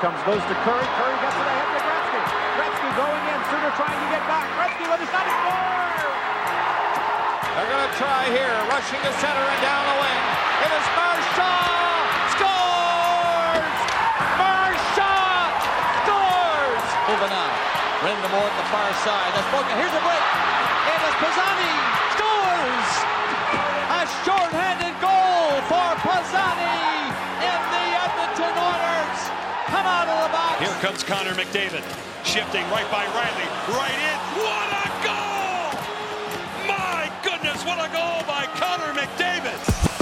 goes to Curry. Curry gets it ahead to Gretzky. Gretzky going in. Suter trying to get back. Gretzky with a shot. He scores! They're going to try here. Rushing to center and down the wing. It is Marchand! Scores! Marchand scores! Moving now. Brind'Amour at the far side. That's broken. Here's a break. It is Pisani. Scores! A short-handed goal for Pisani in the Edmonton Oilers. Come out of the box. Here comes Connor McDavid. Shifting right by Riley. Right in. What a goal! My goodness, what a goal by Connor McDavid.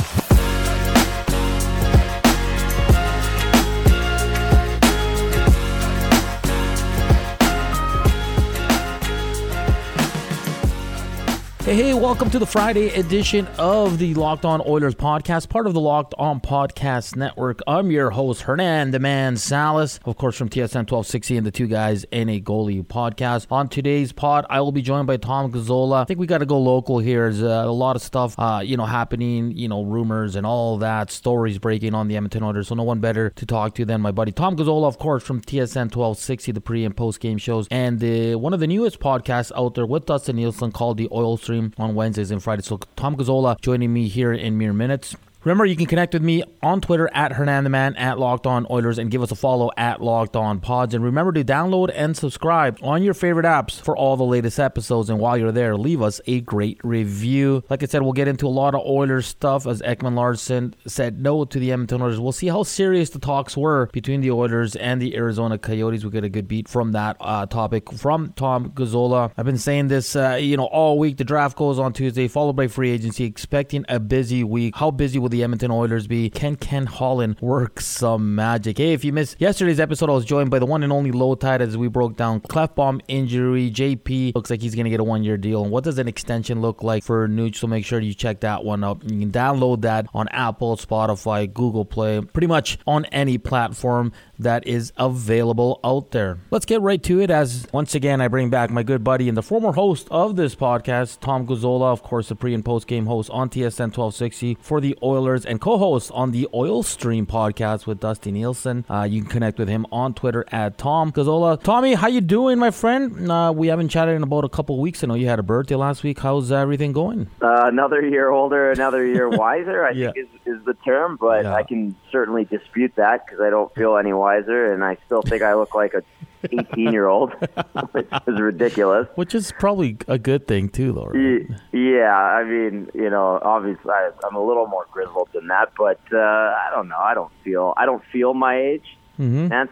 Hey, welcome to the Friday edition of the Locked On Oilers podcast, part of the Locked On Podcast Network. I'm your host, Hernan the Man Salas, of course, from TSN 1260 and the Two Guys and a Goalie podcast. On today's pod, I will be joined by Tom Gazzola. I think we got to go local here. There's a lot of stuff, happening, rumors and all that, stories breaking on the Edmonton Oilers, so no one better to talk to than my buddy Tom Gazzola, of course, from TSN 1260, the pre- and post-game shows, and one of the newest podcasts out there with Dustin Nielsen called the Oil Stream on Wednesdays and Fridays. So Tom Gazzola joining me here in mere minutes. Remember, you can connect with me on Twitter at Hernan the Man, at Locked On Oilers, and give us a follow at Locked On Pods. And remember to download and subscribe on your favorite apps for all the latest episodes. And while you're there, leave us a great review. Like I said, we'll get into a lot of Oilers stuff as Ekman Larsson said no to the Edmonton Oilers. We'll see how serious the talks were between the Oilers and the Arizona Coyotes. We'll get a good beat from that topic from Tom Gazzola. I've been saying this, all week. The draft goes on Tuesday, followed by free agency, expecting a busy week. How busy will the Edmonton Oilers be? Can Ken Holland work some magic? Hey, if you missed yesterday's episode, I was joined by the one and only Low Tide as we broke down Klefbom injury. JP looks like he's going to get a one-year deal. And what does an extension look like for Nuge? So make sure you check that one up. You can download that on Apple, Spotify, Google Play, pretty much on any platform that is available out there. Let's get right to it as once again I bring back my good buddy and the former host of this podcast, Tom Gazzola, of course the pre- and post-game host on TSN 1260 for the Oilers and co-host on the Oil Stream podcast with Dusty Nielsen. You can connect with him on Twitter at Tom Gazzola. Tommy, how you doing, my friend? We haven't chatted in about a couple of weeks. I know you had a birthday last week. How's everything going? Another year older, another year wiser, I think is the term, but I can certainly dispute that because I don't feel any wiser, and I still think I look like a 18-year-old, which is ridiculous. Which is probably a good thing too, though, right? Yeah, I mean, obviously I'm a little more grizzled than that, but I don't know. I don't feel my age, and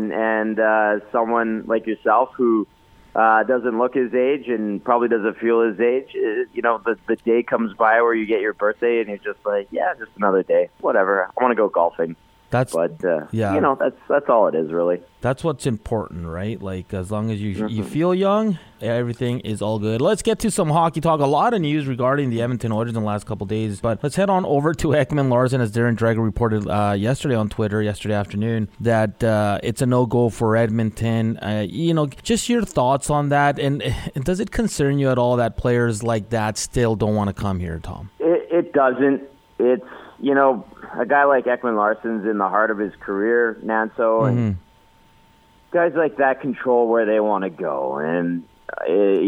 someone like yourself who doesn't look his age and probably doesn't feel his age, the day comes by where you get your birthday and you're just like, yeah, just another day, whatever. I want to go golfing. That's all it is, really. That's what's important, right? Like, as long as you feel young, everything is all good. Let's get to some hockey talk. A lot of news regarding the Edmonton Oilers in the last couple of days, but let's head on over to Ekman Larsson, as Darren Dreger reported yesterday on Twitter, yesterday afternoon, that it's a no-go for Edmonton. Just your thoughts on that, and does it concern you at all that players like that still don't want to come here, Tom? It doesn't. It's, a guy like Ekman Larsson's in the heart of his career, Nanso, and guys like that control where they want to go. And, I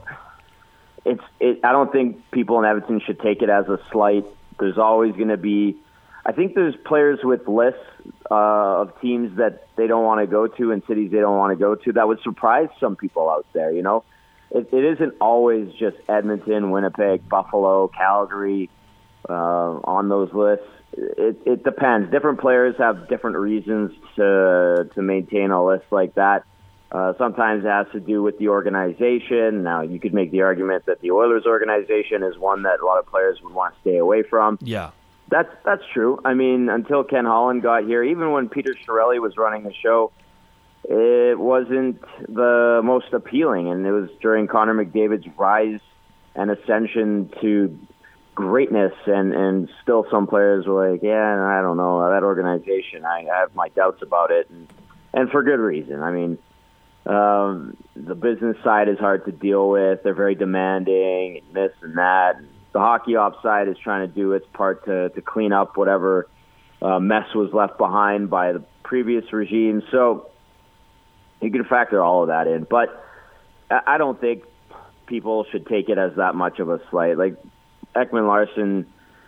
don't think people in Edmonton should take it as a slight. There's always going to be, I think there's players with lists of teams that they don't want to go to and cities they don't want to go to. That would surprise some people out there, It isn't always just Edmonton, Winnipeg, Buffalo, Calgary, on those lists. It depends. Different players have different reasons to maintain a list like that. Sometimes it has to do with the organization. Now, you could make the argument that the Oilers organization is one that a lot of players would want to stay away from. Yeah. That's true. I mean, until Ken Holland got here, even when Peter Chiarelli was running the show, it wasn't the most appealing. And it was during Connor McDavid's rise and ascension to greatness, and still some players were like, yeah, I don't know, that organization, I have my doubts about it, and for good reason. I mean, the business side is hard to deal with. They're very demanding, and this and that. The hockey ops side is trying to do its part to clean up whatever mess was left behind by the previous regime. So you can factor all of that in. But I don't think people should take it as that much of a slight. Like, Ekman-Larsson,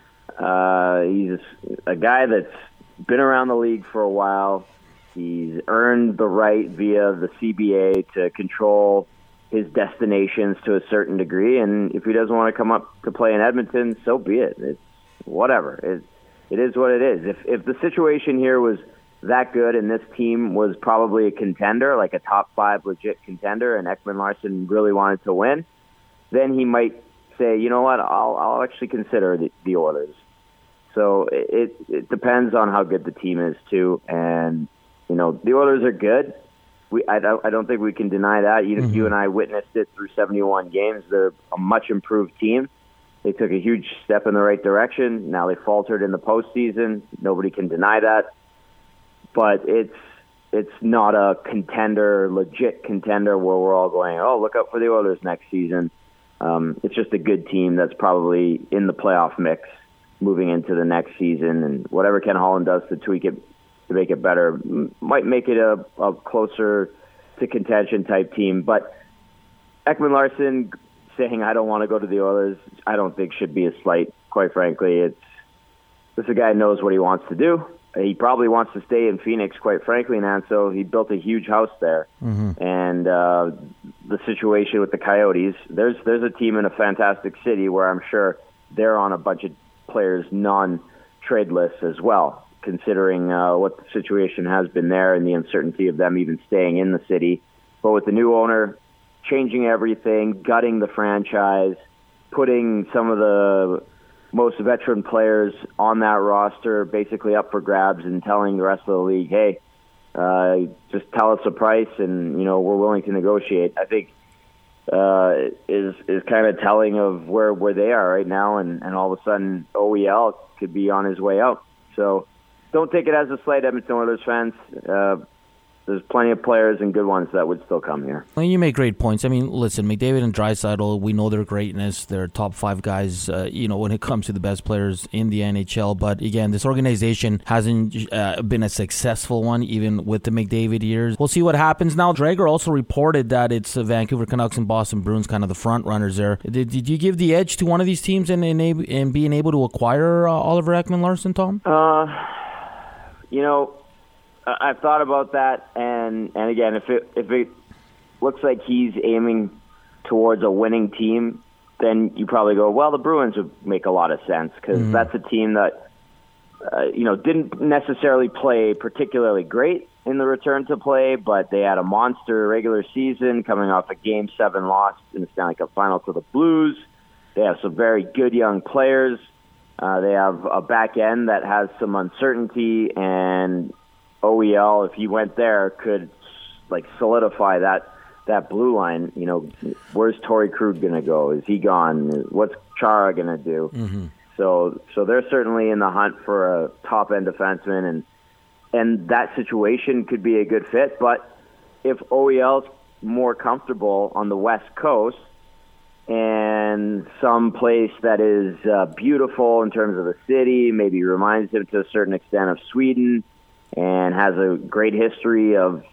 he's a guy that's been around the league for a while. He's earned the right via the CBA to control his destinations to a certain degree, and if he doesn't want to come up to play in Edmonton, so be it. It's whatever. It is what it is. If the situation here was that good and this team was probably a contender, like a top 5 legit contender, and Ekman-Larsson really wanted to win, then he might say, you know what, I'll actually consider the Oilers. So it depends on how good the team is too, and the Oilers are good. I don't think we can deny that. You and I witnessed it through 71 games. They're a much improved team. They took a huge step in the right direction. Now they faltered in the postseason. Nobody can deny that. But it's not a contender, legit contender, where we're all going, oh, look out for the Oilers next season. It's just a good team that's probably in the playoff mix moving into the next season. And whatever Ken Holland does to tweak it, to make it better, might make it a closer to contention type team. But Ekman-Larsson saying, I don't want to go to the Oilers, I don't think should be a slight, quite frankly. This a guy knows what he wants to do. He probably wants to stay in Phoenix, quite frankly, Nanso. He built a huge house there. And the situation with the Coyotes, there's a team in a fantastic city where I'm sure they're on a bunch of players' non-trade lists as well, considering what the situation has been there and the uncertainty of them even staying in the city. But with the new owner changing everything, gutting the franchise, putting some of the most veteran players on that roster basically up for grabs, and telling the rest of the league, hey, just tell us a price and, we're willing to negotiate, I think is kind of telling of where they are right now. And all of a sudden OEL could be on his way out. So don't take it as a slight, Edmonton Oilers fans. There's plenty of players and good ones that would still come here. Well, you make great points. I mean, listen, McDavid and Draisaitl, we know their greatness. They're top 5 guys, when it comes to the best players in the NHL. But again, this organization hasn't been a successful one, even with the McDavid years. We'll see what happens now. Drager also reported that it's Vancouver Canucks and Boston Bruins kind of the front runners there. Did you give the edge to one of these teams in being able to acquire Oliver Ekman-Larsson, Tom? I've thought about that, and again, if it looks like he's aiming towards a winning team, then you probably go, well, the Bruins would make a lot of sense, because that's a team that didn't necessarily play particularly great in the return to play, but they had a monster regular season coming off a Game 7 loss in the Stanley Cup Final to the Blues. They have some very good young players. They have a back end that has some uncertainty, and OEL, if he went there, could solidify that blue line. Where's Torrey Krug going to go? Is he gone? What's Chara going to do? So they're certainly in the hunt for a top end defenseman, and that situation could be a good fit. But if OEL's more comfortable on the West Coast and some place that is beautiful in terms of the city, maybe reminds him to a certain extent of Sweden, and has a great history of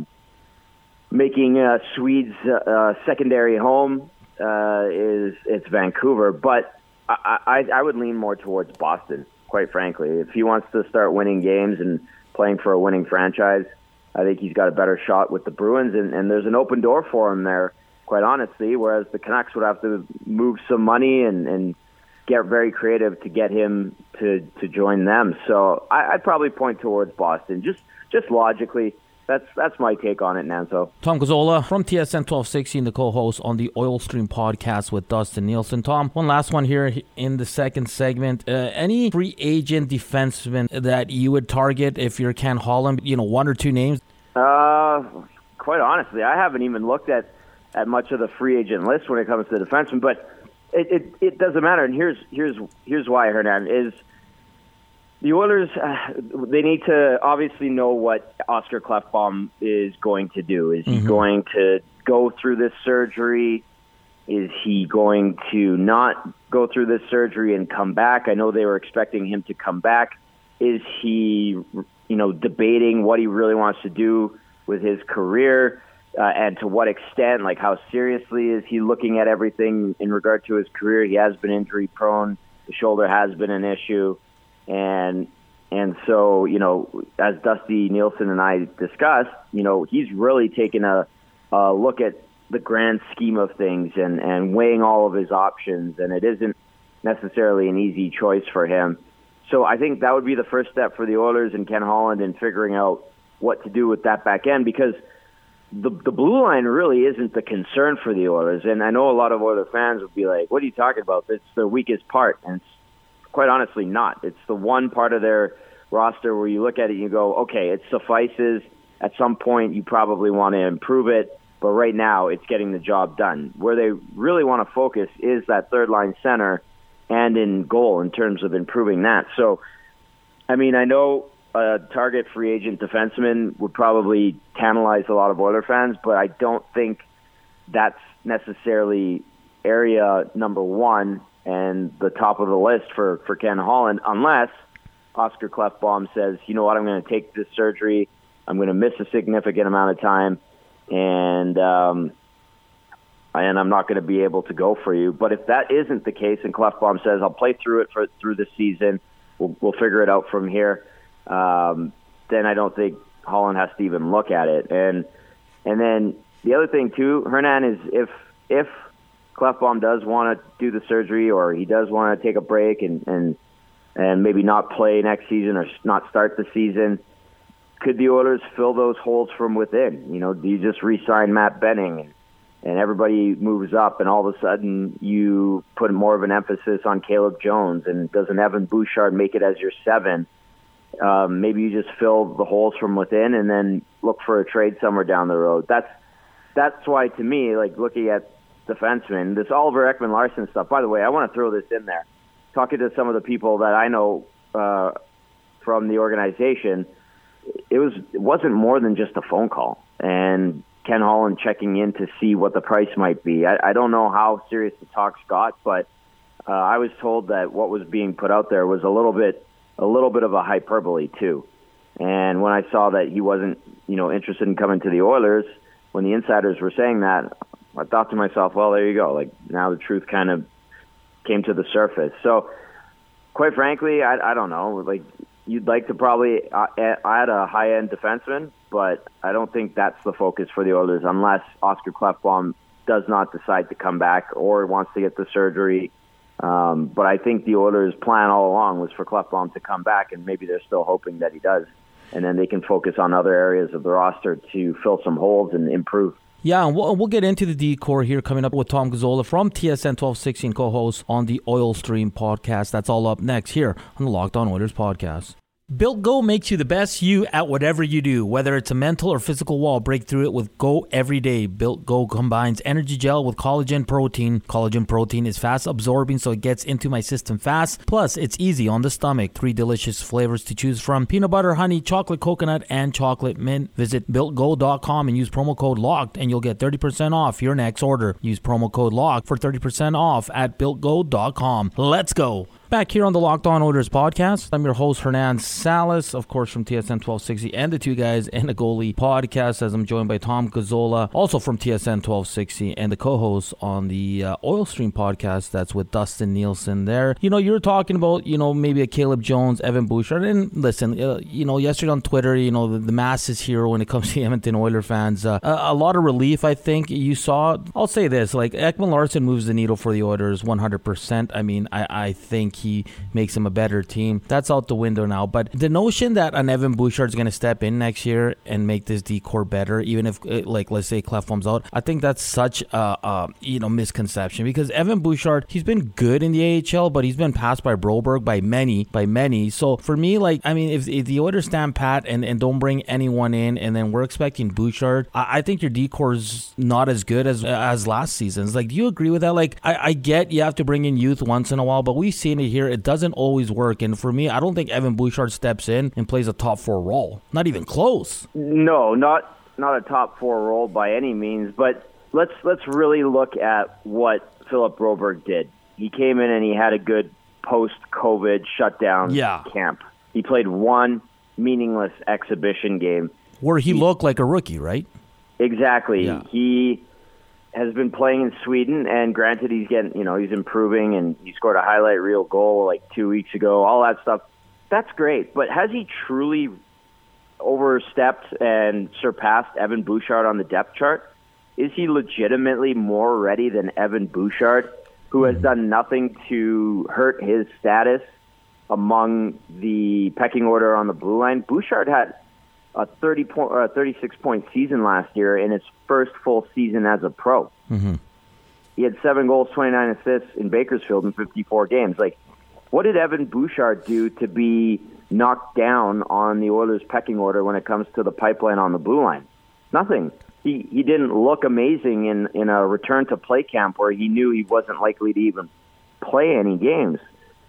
making Swedes secondary home, it's Vancouver. But I would lean more towards Boston, quite frankly. If he wants to start winning games and playing for a winning franchise, I think he's got a better shot with the Bruins, and there's an open door for him there, quite honestly, whereas the Canucks would have to move some money and get very creative to get him to join them. So I'd probably point towards Boston, just logically. That's my take on it, Nanso. Tom Gazzola from TSN 1260 and the co-host on the Oil Stream podcast with Dustin Nielsen. Tom, one last one here in the second segment. Any free agent defenseman that you would target if you're Ken Holland? 1 or 2 names? Quite honestly, I haven't even looked at much of the free agent list when it comes to defensemen, but it doesn't matter. And here's why, Hernan, is the Oilers, they need to obviously know what Oscar Klefbom is going to do. Is he going to go through this surgery? Is he going to not go through this surgery and come back? I know they were expecting him to come back. Is he debating what he really wants to do with his career and to what extent, like how seriously is he looking at everything in regard to his career. He has been injury prone. The shoulder has been an issue. And so, as Dusty Nielsen and I discussed, he's really taken a look at the grand scheme of things and weighing all of his options. And it isn't necessarily an easy choice for him. So I think that would be the first step for the Oilers and Ken Holland in figuring out what to do with that back end, because the blue line really isn't the concern for the Oilers. And I know a lot of Oilers fans would be like, what are you talking about? It's their weakest part. And it's quite honestly not. It's the one part of their roster where you look at it and you go, okay, it suffices. At some point, you probably want to improve it. But right now, it's getting the job done. Where they really want to focus is that third-line center and in goal in terms of improving that. So, I mean, I know a target free agent defenseman would probably tantalize a lot of Oilers fans, but I don't think that's necessarily area number one and the top of the list for Ken Holland, unless Oscar Klefbom says, you know what, I'm going to take this surgery, I'm going to miss a significant amount of time, and I'm not going to be able to go for you. But if that isn't the case, and Klefbom says, I'll play through it through the season, we'll figure it out from here, then I don't think Holland has to even look at it. And then the other thing too, Hernan, is if Klefbom does want to do the surgery, or he does want to take a break and maybe not play next season or not start the season, could the Oilers fill those holes from within? Do you just re-sign Matt Benning and everybody moves up, and all of a sudden you put more of an emphasis on Caleb Jones, and does an Evan Bouchard make it as your 7? Maybe you just fill the holes from within and then look for a trade somewhere down the road. That's why, to me, like looking at defensemen, this Oliver Ekman-Larsson stuff, by the way, I want to throw this in there. Talking to some of the people that I know from the organization, it wasn't more than just a phone call. And Ken Holland checking in to see what the price might be. I don't know how serious the talks got, but I was told that what was being put out there was a little bit of a hyperbole too. And when I saw that he wasn't, interested in coming to the Oilers, when the insiders were saying that, I thought to myself, well, there you go. Like, now the truth kind of came to the surface. So, quite frankly, I don't know. Like, you'd like to probably add a high-end defenseman, but I don't think that's the focus for the Oilers unless Oscar Klefbom does not decide to come back or wants to get the surgery. But I think the Oilers' plan all along was for Klefbom to come back, and maybe they're still hoping that he does. And then they can focus on other areas of the roster to fill some holes and improve. Yeah, and we'll get into the D-Core here coming up with Tom Gazzola from TSN 1260 and co-host on the Oil Stream podcast. That's all up next here on the Locked On Oilers podcast. Built Go makes you the best you at whatever you do, whether it's a mental or physical wall. Break through it with Go every day. Built Go combines energy gel with collagen protein. Collagen protein is fast absorbing, so it gets into my system fast. Plus, it's easy on the stomach. 3 delicious flavors to choose from: peanut butter, honey, chocolate coconut, and chocolate mint. Visit BuiltGo.com and use promo code LOCKED, and you'll get 30% off your next order. Use promo code LOCKED for 30% off at BuiltGo.com. Let's go. Back here on the Locked On Oilers podcast, I'm your host, Hernan Salas, of course, from TSN 1260 and the Two Guys and the Goalie podcast, as I'm joined by Tom Gazzola, also from TSN 1260, and the co-host on the Oil Stream podcast. That's with Dustin Nielsen there. You were talking about, maybe a Caleb Jones, Evan Bouchard. And listen, yesterday on Twitter, the mass is here when it comes to Edmonton Oilers fans. A lot of relief, I think, you saw. I'll say this, like, Ekman-Larsson moves the needle for the Oilers 100%. I mean, I think he makes him a better team. That's out the window now. But the notion that an Evan Bouchard is going to step in next year and make this D-Core better, even if, like, let's say Klefbom's out, I think that's such a misconception, because Evan Bouchard, he's been good in the AHL, but he's been passed by Broberg by many. So for me, like, I mean, if the Oilers stand pat and don't bring anyone in, and then we're expecting Bouchard, I think your D-Core's not as good as last season's. Like, do you agree with that? Like, I get you have to bring in youth once in a while, but we've seen it here. It doesn't always work. And for me, I don't think Evan Bouchard steps in and plays a top 4 role. Not even close. No, not a top 4 role by any means. But let's really look at what Philip Broberg did. He came in and he had a good post-COVID shutdown camp. He played one meaningless exhibition game. Where he looked like a rookie, right? Exactly. Yeah. He has been playing in Sweden, and granted, he's improving, and he scored a highlight reel goal like 2 weeks ago. All that stuff, that's great. But has he truly overstepped and surpassed Evan Bouchard on the depth chart? Is he legitimately more ready than Evan Bouchard, who has done nothing to hurt his status among the pecking order on the blue line? Bouchard had a 36-point season last year in his first full season as a pro. Mm-hmm. He had 7 goals, 29 assists in Bakersfield in 54 games. Like, what did Evan Bouchard do to be knocked down on the Oilers' pecking order when it comes to the pipeline on the blue line? Nothing. He didn't look amazing in a return to play camp where he knew he wasn't likely to even play any games.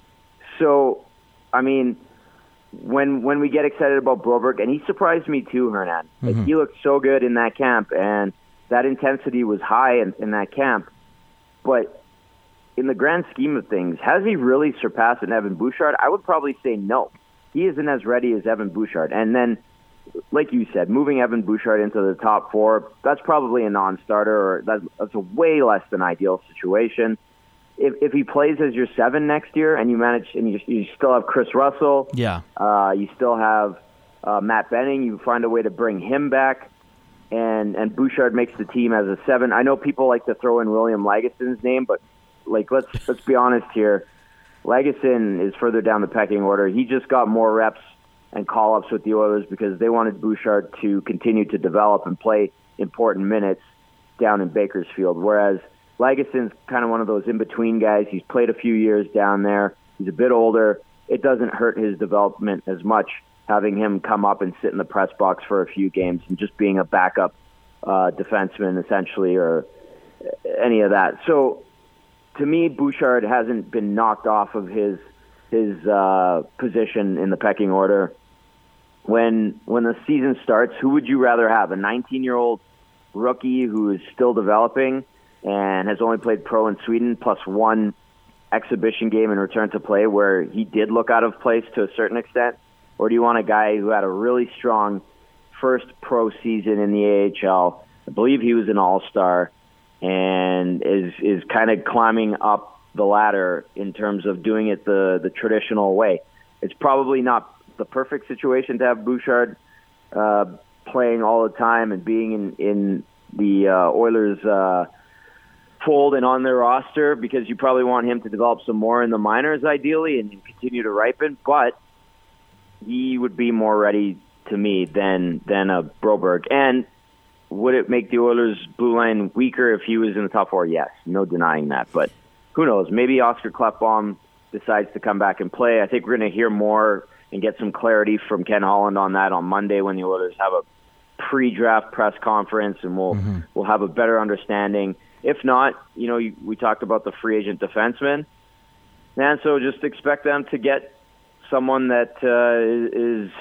So, I mean, when we get excited about Broberg, and he surprised me too, Hernan. Like, he looked so good in that camp, and that intensity was high in that camp. But in the grand scheme of things, has he really surpassed an Evan Bouchard? I would probably say no. He isn't as ready as Evan Bouchard. And then, like you said, moving Evan Bouchard into the top 4, that's probably a non-starter, or that's a way less than ideal situation. If he plays as your 7 next year, and you still have Chris Russell, you still have Matt Benning, you find a way to bring him back, and Bouchard makes the team as a 7. I know people like to throw in William Lagesson's name, but like let's be honest here. Lagesson is further down the pecking order. He just got more reps and call-ups with the Oilers because they wanted Bouchard to continue to develop and play important minutes down in Bakersfield, whereas Lagesson's kind of one of those in-between guys. He's played a few years down there. He's a bit older. It doesn't hurt his development as much having him come up and sit in the press box for a few games and just being a backup defenseman, essentially, or any of that. So, to me, Bouchard hasn't been knocked off of his position in the pecking order. When the season starts, who would you rather have? A 19-year-old rookie who is still developing and has only played pro in Sweden, plus 1 exhibition game in return to play where he did look out of place to a certain extent? Or do you want a guy who had a really strong first pro season in the AHL? I believe he was an all-star and is kind of climbing up the ladder in terms of doing it the traditional way. It's probably not the perfect situation to have Bouchard playing all the time and being in the Oilers fold and on their roster, because you probably want him to develop some more in the minors ideally and continue to ripen, but he would be more ready to me than a Broberg. And would it make the Oilers blue line weaker if he was in the top 4? Yes, no denying that. But who knows? Maybe Oscar Klefbom decides to come back and play. I think we're going to hear more and get some clarity from Ken Holland on that on Monday when the Oilers have a pre-draft press conference, and we'll have a better understanding. If not, we talked about the free agent defenseman, and so just expect them to get someone that is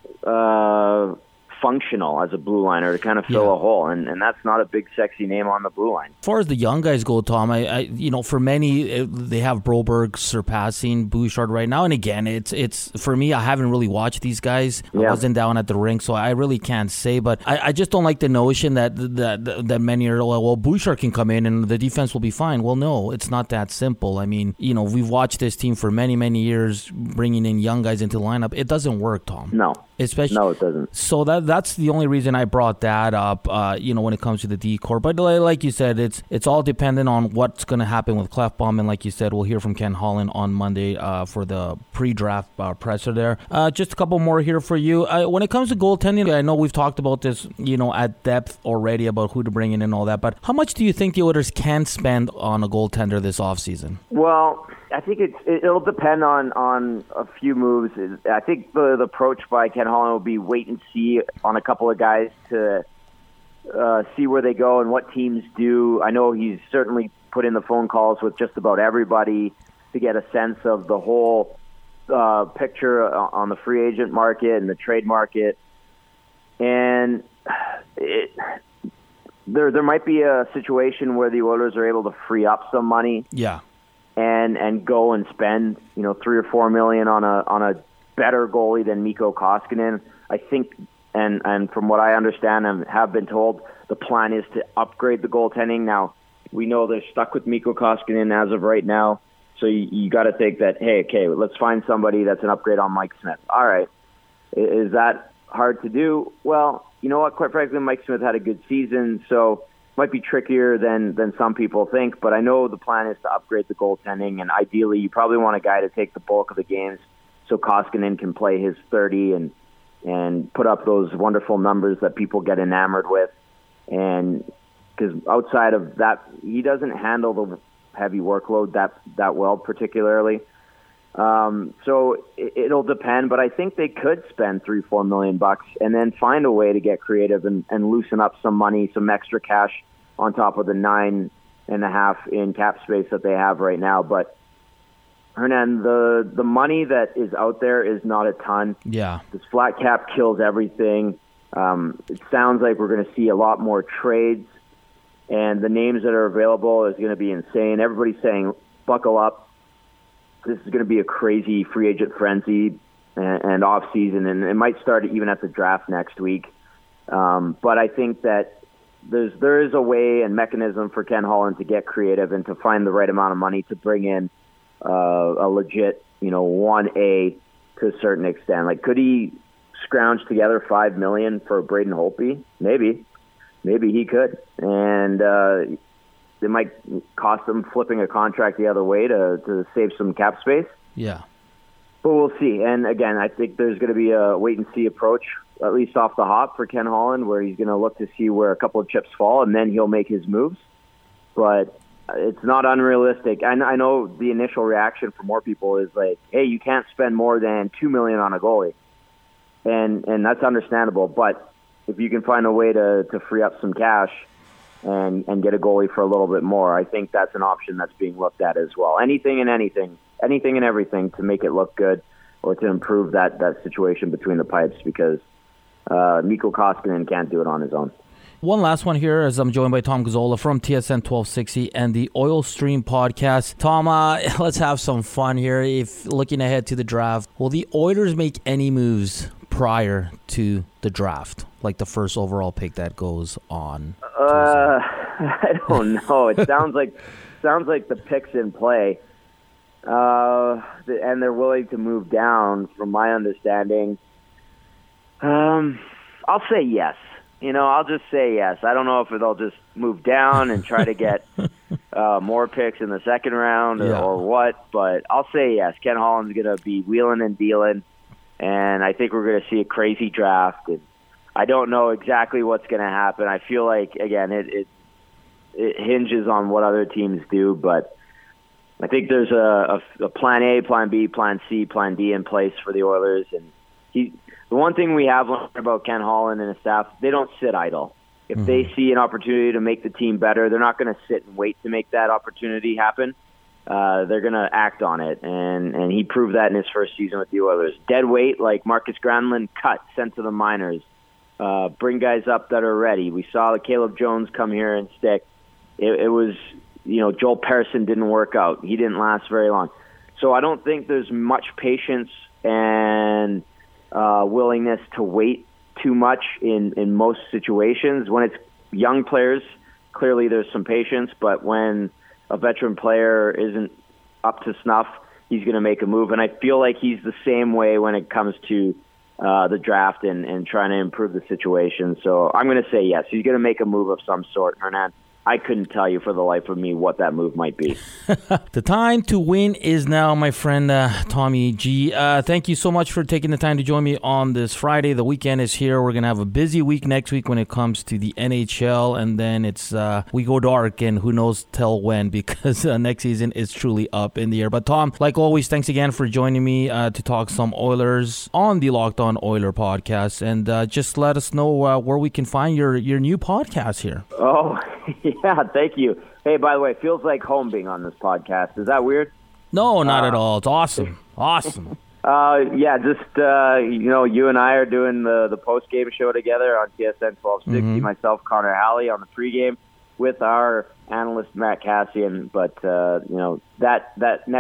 functional as a blue liner to kind of fill a hole, and that's not a big sexy name on the blue line. As far as the young guys go, Tom, I for many they have Broberg surpassing Bouchard right now, and again, it's for me, I haven't really watched these guys. I wasn't down at the rink, so I really can't say. But I just don't like the notion that many are like, well, Bouchard can come in and the defense will be fine. Well, no, it's not that simple. I mean, we've watched this team for many years, bringing in young guys into the lineup. It doesn't work, Tom. No, it doesn't. So that's the only reason I brought that up. When it comes to the D-Corps, but like you said, it's all dependent on what's going to happen with Klefbom, and like you said, we'll hear from Ken Holland on Monday for the pre-draft presser there. Just a couple more here for you. When it comes to goaltending, I know we've talked about this, at depth already about who to bring in and all that, but how much do you think the Oilers can spend on a goaltender this offseason? Well, I think it'll depend on a few moves. I think the approach by Ken Holland will be wait and see on a couple of guys to see where they go and what teams do. I know he's certainly put in the phone calls with just about everybody to get a sense of the whole picture on the free agent market and the trade market. And there might be a situation where the Oilers are able to free up some money. Yeah. And go and spend $3 or $4 million on a better goalie than Mikko Koskinen. I think, and from what I understand and have been told, the plan is to upgrade the goaltending. Now, we know they're stuck with Mikko Koskinen as of right now, so you got to think that, hey, okay, let's find somebody that's an upgrade on Mike Smith. All right. Is that hard to do? Well, you know what? Quite frankly, Mike Smith had a good season, so it might be trickier than some people think, but I know the plan is to upgrade the goaltending, and ideally you probably want a guy to take the bulk of the games so Koskinen can play his 30 and put up those wonderful numbers that people get enamored with. And because outside of that, he doesn't handle the heavy workload that well particularly. So it'll depend, but I think they could spend $3-4 million and then find a way to get creative and loosen up some money, some extra cash on top of the 9.5 in cap space that they have right now. But Hernan, the money that is out there is not a ton. Yeah. This flat cap kills everything. It sounds like we're going to see a lot more trades, and the names that are available is going to be insane. Everybody's saying, buckle up. This is going to be a crazy free agent frenzy and off season, and it might start even at the draft next week. But I think that there is a way and mechanism for Ken Holland to get creative and to find the right amount of money to bring in a legit, 1A to a certain extent. Like, could he scrounge together $5 million for Braden Holtby? Maybe he could, and it might cost them flipping a contract the other way to save some cap space. Yeah. But we'll see. And again, I think there's going to be a wait-and-see approach, at least off the hop for Ken Holland, where he's going to look to see where a couple of chips fall, and then he'll make his moves. But it's not unrealistic. I know the initial reaction for more people is like, hey, you can't spend more than $2 million on a goalie. And that's understandable. But if you can find a way to free up some cash and get a goalie for a little bit more, I think that's an option that's being looked at as well. Anything and everything to make it look good or to improve that situation between the pipes, because Mikko Koskinen can't do it on his own. One last one here, as I'm joined by Tom Gazzola from TSN 1260 and the Oil Stream podcast. Tom, let's have some fun here. If looking ahead to the draft, will the Oilers make any moves prior to the draft, like the first overall pick that goes on Tuesday? I don't know. It sounds like the pick's in play, and they're willing to move down, from my understanding. I'll say yes. I'll just say yes. I don't know if they'll just move down and try to get more picks in the second round or what, but I'll say yes. Ken Holland's going to be wheeling and dealing, and I think we're going to see a crazy draft. And I don't know exactly what's going to happen. I feel like, again, it hinges on what other teams do, but I think there's a plan A, plan B, plan C, plan D in place for the Oilers. And the one thing we have learned about Ken Holland and his staff, they don't sit idle. If they see an opportunity to make the team better, they're not going to sit and wait to make that opportunity happen. They're going to act on it, and he proved that in his first season with the Oilers. Dead weight, like Marcus Granlund, cut, sent to the minors. Bring guys up that are ready. We saw Caleb Jones come here and stick. It was, Joel Persson didn't work out. He didn't last very long. So I don't think there's much patience and willingness to wait too much in most situations. When it's young players, clearly there's some patience, but when a veteran player isn't up to snuff, he's going to make a move. And I feel like he's the same way when it comes to the draft and trying to improve the situation. So I'm going to say yes. He's going to make a move of some sort, Hernan. I couldn't tell you for the life of me what that move might be. The time to win is now, my friend Tommy G. Thank you so much for taking the time to join me on this Friday. The weekend is here. We're going to have a busy week next week when it comes to the NHL, and then it's we go dark, and who knows till when, because next season is truly up in the air. But Tom, like always, thanks again for joining me to talk some Oilers on the Locked On Oiler podcast, and just let us know where we can find your new podcast here. Oh, yeah, thank you. Hey, by the way, it feels like home being on this podcast. Is that weird? No, not at all. It's awesome. Awesome. Just, you and I are doing the post-game show together on TSN 1260. Myself, Connor Halley, on the pregame with our analyst, Matt Cassian. But, that next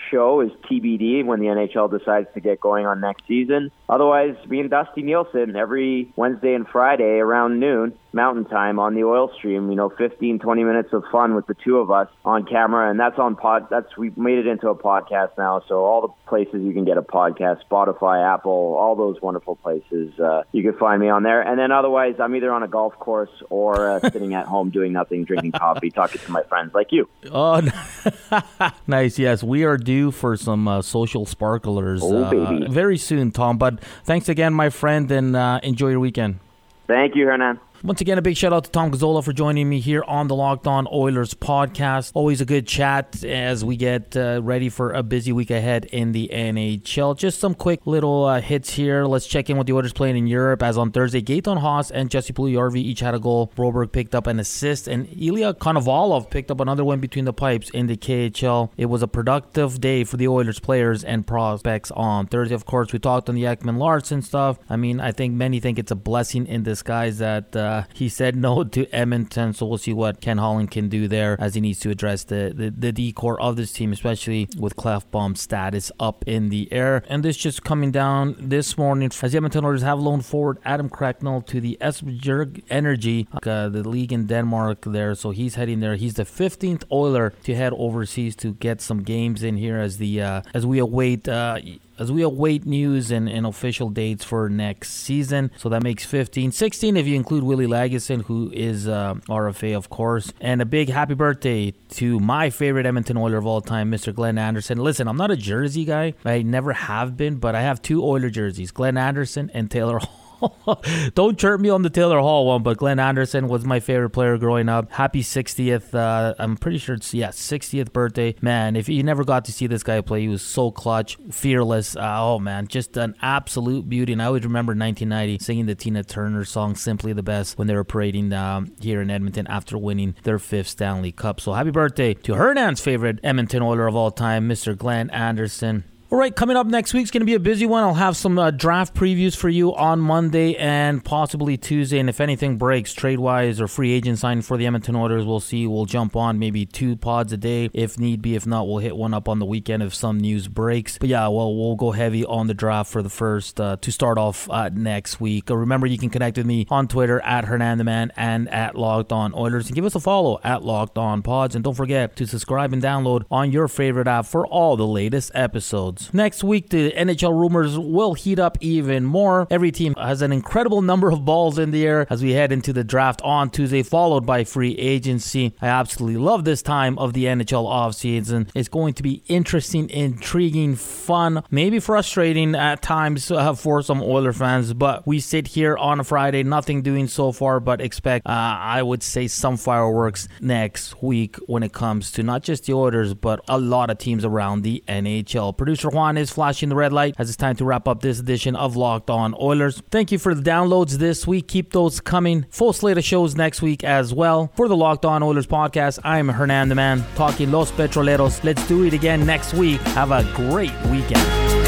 show is TBD when the NHL decides to get going on next season. Otherwise, me and Dusty Nielsen every Wednesday and Friday around noon Mountain Time on the Oil Stream, 15, 20 minutes of fun with the two of us on camera, and that's on we've made it into a podcast now, so all the places you can get a podcast, Spotify, Apple, all those wonderful places, you can find me on there. And then otherwise, I'm either on a golf course or sitting at home doing nothing, drinking coffee, talking to my friends like you. Oh, nice. Yes, we are due for some social sparklers baby. Very soon, Tom. But thanks again, my friend, and enjoy your weekend. Thank you, Hernan. Once again, a big shout out to Tom Gazzola for joining me here on the Locked On Oilers podcast. Always a good chat as we get ready for a busy week ahead in the NHL. Just some quick little hits here. Let's check in with the Oilers playing in Europe. As on Thursday, Gaetan Haas and Jesse Puljujarvi each had a goal. Broberg picked up an assist, and Ilya Konovalov picked up another win between the pipes in the KHL. It was a productive day for the Oilers players and prospects on Thursday. Of course, we talked on the Ekman-Larsson stuff. I mean, I think many think it's a blessing in disguise that he said no to Edmonton, so we'll see what Ken Holland can do there as he needs to address the decor of this team, especially with Klefbom's status up in the air. And this just coming down this morning as the Edmonton Oilers have loaned forward Adam Cracknell to the Esbjerg Energy, the league in Denmark there, so he's heading there. He's the 15th Oiler to head overseas to get some games in here as we await news and official dates for next season. So that makes 15. 16 if you include Willie Lagesson, who is RFA, of course. And a big happy birthday to my favorite Edmonton Oiler of all time, Mr. Glenn Anderson. Listen, I'm not a jersey guy. I never have been, but I have two Oiler jerseys, Glenn Anderson and Taylor Hall. Don't chirp me on the Taylor Hall one, but Glenn Anderson was my favorite player growing up. Happy 60th, I'm pretty sure it's, 60th birthday. Man, if you never got to see this guy play, he was so clutch, fearless. Oh, man, just an absolute beauty. And I always remember 1990 singing the Tina Turner song, Simply the Best, when they were parading here in Edmonton after winning their 5th Stanley Cup. So happy birthday to Hernan's favorite Edmonton Oiler of all time, Mr. Glenn Anderson. All right, coming up next week's going to be a busy one. I'll have some draft previews for you on Monday and possibly Tuesday. And if anything breaks trade-wise or free agent signing for the Edmonton Oilers, we'll see. We'll jump on maybe 2 pods a day if need be. If not, we'll hit one up on the weekend if some news breaks. But yeah, well, we'll go heavy on the draft for the first to start off next week. Remember, you can connect with me on Twitter at HernanTheMan and at Locked On Oilers. And give us a follow at Locked On Pods. And don't forget to subscribe and download on your favorite app for all the latest episodes. Next week, the NHL rumors will heat up even more. Every team has an incredible number of balls in the air as we head into the draft on Tuesday, followed by free agency. I absolutely love this time of the NHL offseason. It's going to be interesting, intriguing, fun, maybe frustrating at times for some Oiler fans, but we sit here on a Friday, nothing doing so far, but expect, I would say, some fireworks next week when it comes to not just the Oilers, but a lot of teams around the NHL. Producer Juan is flashing the red light as it's time to wrap up this edition of Locked On Oilers. Thank you for the downloads this week. Keep those coming. Full slate of shows next week as well. For the Locked On Oilers podcast, I'm Hernan the Man, talking Los Petroleros. Let's do it again next week. Have a great weekend.